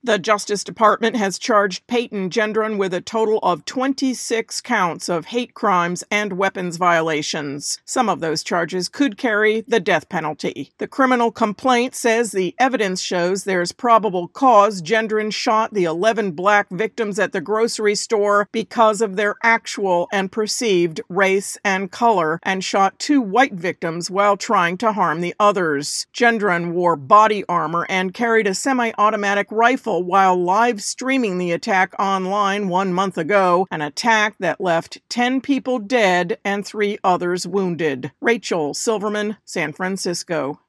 The Justice Department has charged Peyton Gendron with a total of 26 counts of hate crimes and weapons violations. Some of those charges could carry the death penalty. The criminal complaint says the evidence shows there's probable cause Gendron shot the 11 black victims at the grocery store because of their actual and perceived race and color, and shot 2 white victims while trying to harm the others. Gendron wore body armor and carried a semi-automatic rifle while live streaming the attack online 1 month ago, an attack that left 10 people dead and 3 others wounded. Rachel Silverman, San Francisco.